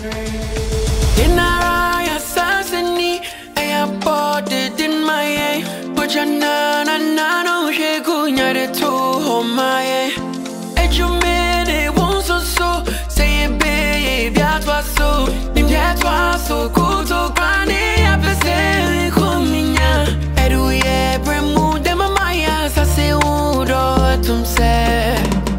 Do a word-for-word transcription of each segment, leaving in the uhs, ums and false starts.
In a assassinate, I am bought it in my aim. But you're not, and I know she could not at all. My and you made it once or so. Say it, babe, that was so. If that was so cool, so granny, I be saying, come in ya. Edu, yeah, remove them on my ass. I say, oh, do to say.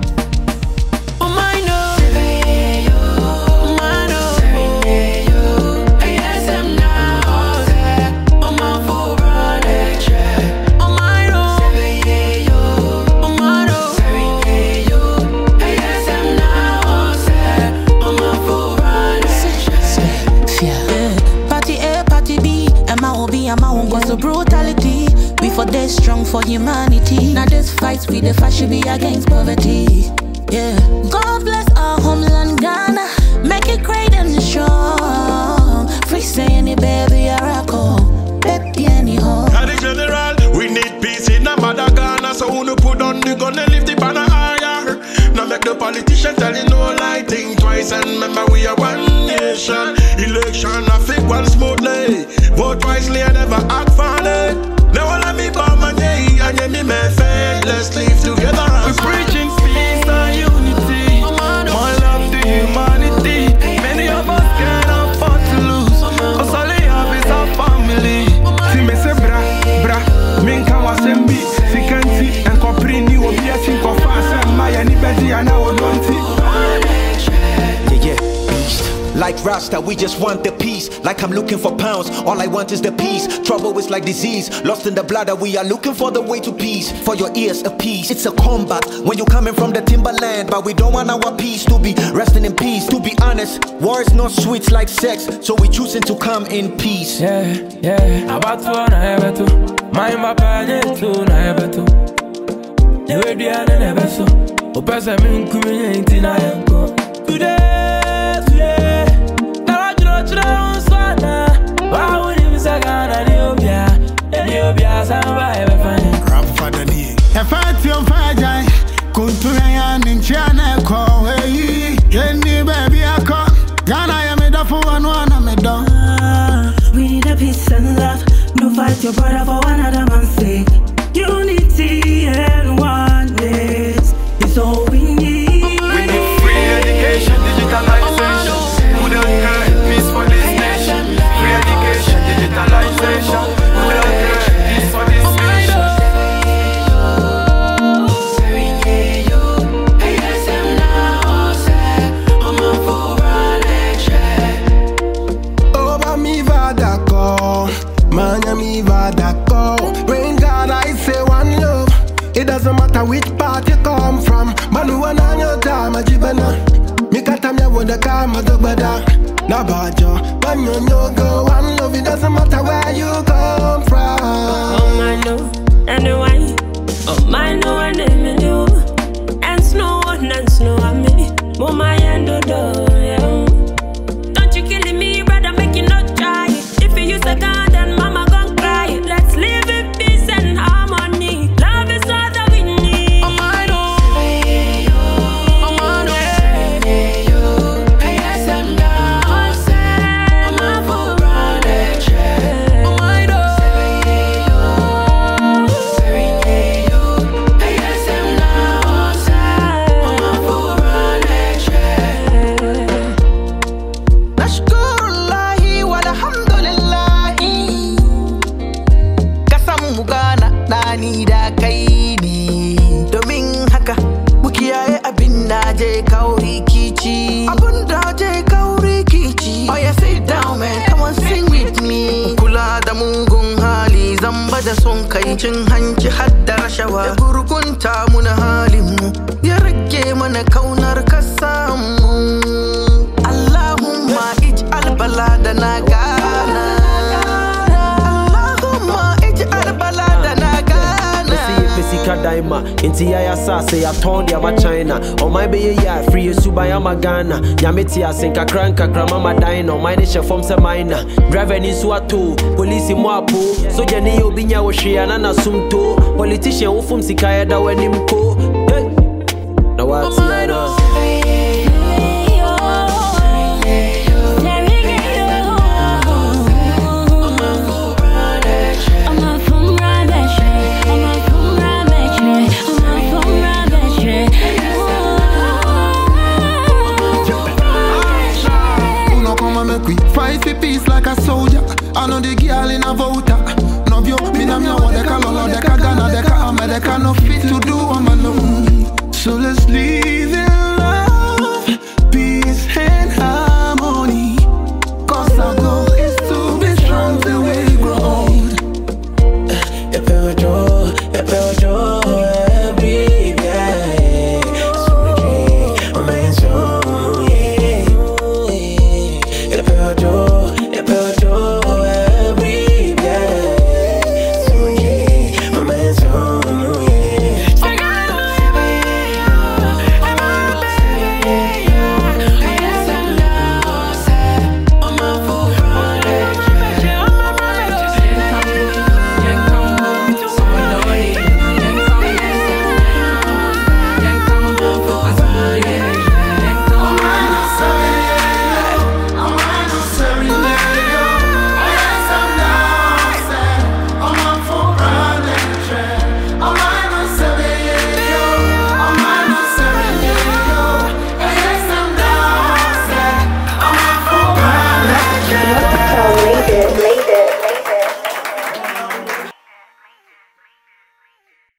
So brutality, we for this strong for humanity. Now this fights we the fight should be against poverty. Yeah, God bless our homeland Ghana, make it great and strong. Free say any baby Araco, baby any home. Daddy General, we need peace in a mother Ghana, so who no put on the gun and lift the banner higher. Now make the politicians tell you no lie, think twice and remember we are one nation. Election I think one smoothly, vote wisely and never act funny. Now all of me bomb my day and you me my fair. Let's live together. We're preaching peace and unity, more love to humanity. Many of us can't afford to lose, cause all they have is our family. Si me se bra, bra, minka wa sembi, si kanti, en koprini obi a chinko fa maya ni bedi ana odonti. Yeah, yeah, beast. Like Rasta, we just want the peace. Like I'm looking for pounds, all I want is the peace. Trouble is like disease, lost in the bladder. We are looking for the way to peace. For your ears, a peace. It's a combat when you're coming from the timberland. But we don't want our peace to be resting in peace. To be honest, war is not sweet like sex, so we choosing to come in peace. Yeah, yeah. About to na ever to. My papa to na ever to. Never be an ever so. O pesa mi nkumi inti na yanko. Today, today. Now you know today on Swana. Why would you say Ghana Niobia? Niobia samba ever find. Rap for the knee. If I tell Fajai, Kuntura yan in China call. Hey, any baby I call. Ghana ya me da for one one me done. We need a peace and love. No fight your brother for one other man's sake. Unity and oneness is all we need. We need free education, digitalization. Who don't care? Peace for this nation. Free education, digitalization. Who don't care? Peace for this nation. Over me va d'accord, mania me va d'accord. Rain God, I say one love. It doesn't matter which part you come from. Manu and your time, Jibana. Mikata me with the karma do bada. Na bajo, when you no go one love. It doesn't matter where you come from. Oh my no, and the wine. Oh my no, and the menu. And snow, and snow on me. Mama and the door. Don't you kill me, brother, make you not try. If you use a gun, then mama gon' cry. Let's live in peace and harmony. Love is all that we need. Oh my no, oh my no, I guess I'm not sad. I'm a full project. Oh my no, I guess I'm not sad. I'm a full project. Nashkurullahi walhamdulillahi. Kasan mu Ghana nani da kai ne. Domin haka mukiyaye abin da je kauri kici. Abin da je kauri kici. Oh yeah, sit down man, come on sing with me. Kula da mugun hali, zamba da son kai, cin hanci hadda rashawa. Ya gurgunta mu na halin mu, ya rage mana kaunar kasanmu. Allahumma ij'al baladana Ghana. Allahumma ij'al baladana Ghana. Physical daima, inti ya ya sa say I turn ya ma China. On my be ya free you suba ya ma Ghana. Nyameti asenka kranka krama ma dino. My de chef from se minor. Driver ni suatu, police mo apo. So jeni obi nya wo hwe na na sumto. Politician wo fum sika ya da wani mko. Hey. Na what? peace like a soldier. I know the girl in a voter. No view, me na me a what they call all of they can Ghana, they can America, no fit to do I'm alone. So let's leave.